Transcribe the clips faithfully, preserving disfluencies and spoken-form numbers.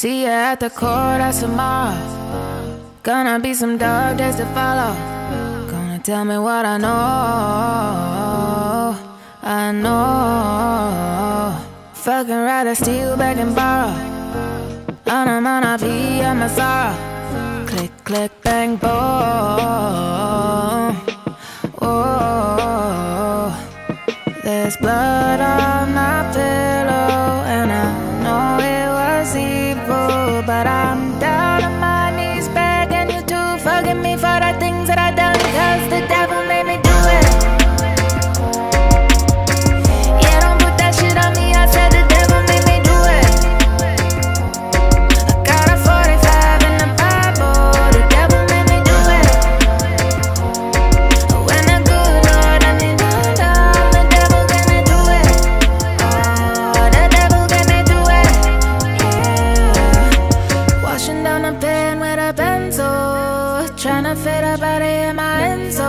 See you at the courthouse tomorrow. Gonna be some dark days to follow. Gonna tell me what I know. I know. Fucking rather steal back and borrow. On a man, I'll be at my sorrow. Click, click, bang, boom. Oh, there's blood on my pillow, and I know it was evil, but I'm down on my knees begging you to forgive me for the things that I done, cause the devil made me do it. Yeah, don't put that shit on me, I said the devil made me do it. I got a forty-five in the Bible, the devil made me do it. When the good Lord let me down, down, the devil gonna do it. Oh, the devil gonna do it. Yeah. Washing down the pen with a pencil, trying to fit a body in my Enzo.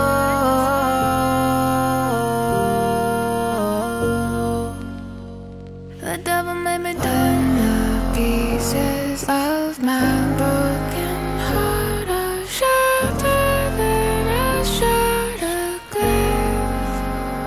The devil made me turn the pieces of my broken heart are shattered than a shattered glass.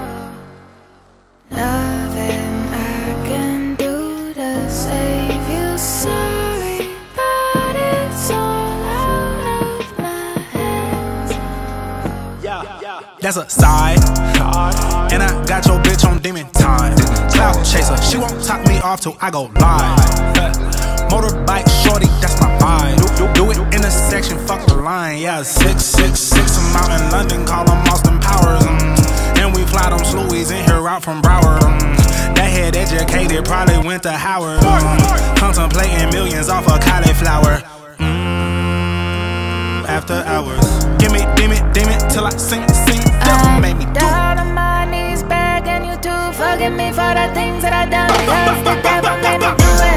Nothing I can do to save you, sorry, but it's all out of my hands. That's a side, and I got your bitch on demon time. Cloud chaser, she won't top me off till I go live. Motorbike shorty, that's my vibe. Do it in a section, fuck the line. Yeah, six six six, I'm out in London, call them Austin Powers. Mm. And we fly them Louis in here out from Broward. Mm. That head educated, probably went to Howard. Mm. Contemplating millions off of cauliflower. Mm. After hours, give me, give me, give me till I sing, sing. Devil made me do it. Down on my knees begging you to forgive me for the things that I done, cause the devil made me do it.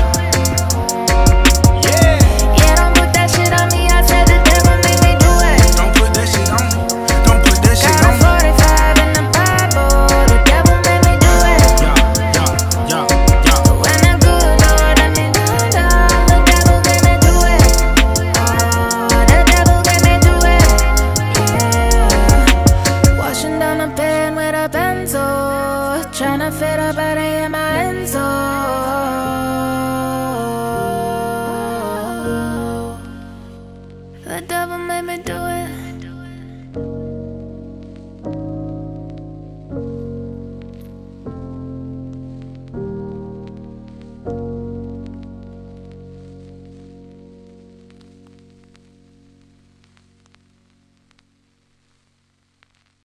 Yeah, Yeah, don't put that shit on me, I said the devil made me do it. don't put that shit on. Don't put that shit Got a on. forty-five in the Bible, the devil made me do it. Yeah, yeah, yeah, yeah. When the good Lord let me down, down, the devil gonna do it. Oh, the devil gonna do it. Yeah. Washing down the pen with a pencil, trying to fit a body in my Enzo. The devil made me do it.